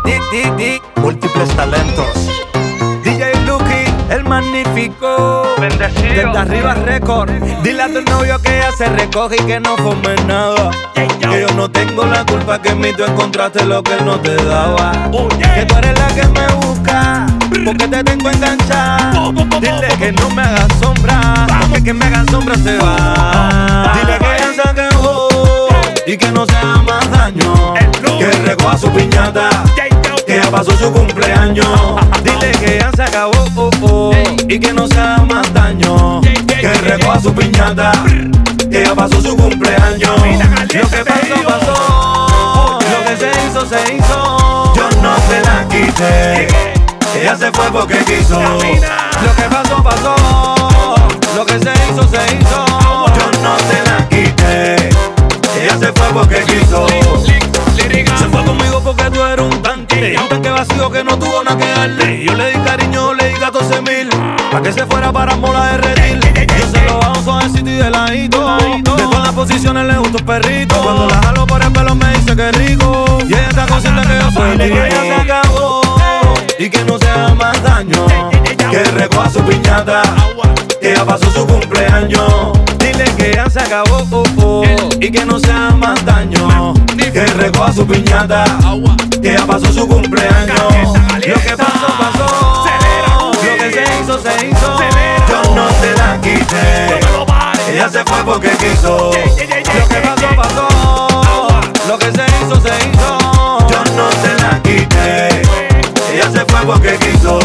Múltiples talentos. DJ Lucky, el magnífico. Bendecido. Desde arriba record. Dile a tu novio que ya se recoge y que no fome nada. Que yo no tengo la culpa, que en mí tú encontraste lo que él no te daba. Que tú eres la que me busca, porque te tengo enganchada. Dile que no me hagas sombra, porque que me hagan sombra se va. Dile que ya se acabó y que no se haga más daño. Que recoja su piñata, que ya pasó su cumpleaños. Dile que ya se acabó y que no se haga más daño. Que recoja su piñata, que ya pasó su cumpleaños. Lo que pasó, pasó. Lo que se hizo. Yo no se la quité. Ella se fue porque quiso. Lo que pasó, pasó. Lo que se hizo. Yo no se la quité. Ella se fue porque quiso. Se fue conmigo porque tú eres un tanque. Un tanque vacío que no tuvo nada que darle. Yo le di cariño, le di 14,000. Pa' que se fuera para mola de redil. Yo se lo hago suavecito y de ladito. De todas las posiciones le gusta un perrito. Cuando la jalo por el pelo me dice que rico. Y ella está consciente que yo soy rico. Que ya se acabó y que no se haga más daño. Que recoja su piñata, que ya pasó su cumpleaños. Dile que ya se acabó y que no se haga más daño. Que recoja su piñata, que ya pasó su cumpleaños. Lo que pasó, pasó. Lo que se hizo. Yo no se la quité. Ella se fue porque quiso. Lo que pasó, pasó. Lo que se hizo. Yo no se la quité. Ella se fue porque quiso.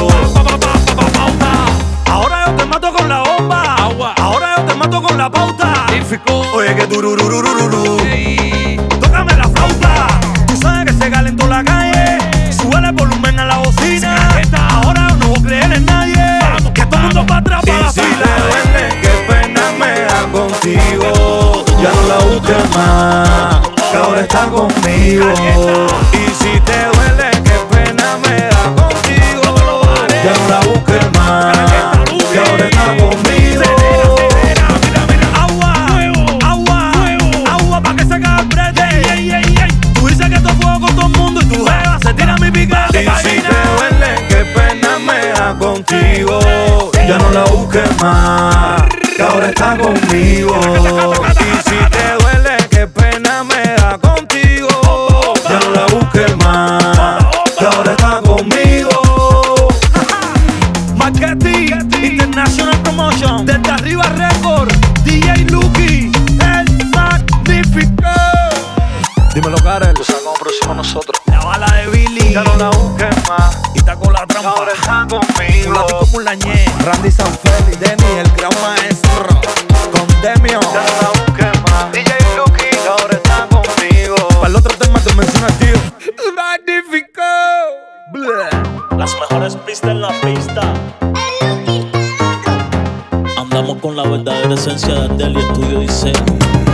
Ahora yo te mato con la bomba. Ahora yo te mato con la pauta. Oye que turururururu. Tócame la flauta. Tú sabes que se calentó la calle. Súbele el volumen a la bocina. Ahora yo no voy a creer en nadie. Que todo el mundo va atrás para la fila. Y si te duele, qué pena me da contigo. Ya no la busques más, que ahora está conmigo. Y si te duele, qué pena me da contigo. Ya no la busques más, que ahora está conmigo. Agua pa' que se acabe el brete. Tú dices que esto fuego con todo el mundo y tu jeva se tira mi piquete. Y si te duele, qué pena me da contigo. Ya no la busques más, que ahora está conmigo. Y si te duele, qué pena me da contigo. Ya no la busques más, que ahora está conmigo. Marketing International Promotion. Desde arriba record. DJ Lucky, el magnífico. Dímelo, Karel. Tú sabes cómo producimos nosotros. La bala de Billy. Ya no la busques más. Y está con la trampa. Ahora está Con conmigo. la Tico Mulañé. Randy Sanfeli, Demi, el gran maestro. Con Demio. Ya no la busques más. DJ Lucky, ahora está conmigo. Para el otro tema te mencionas, tío. Magnífico. Bleh. Las mejores pistas en la pista. Andamos con la verdadera esencia de Adele y Estudio dice.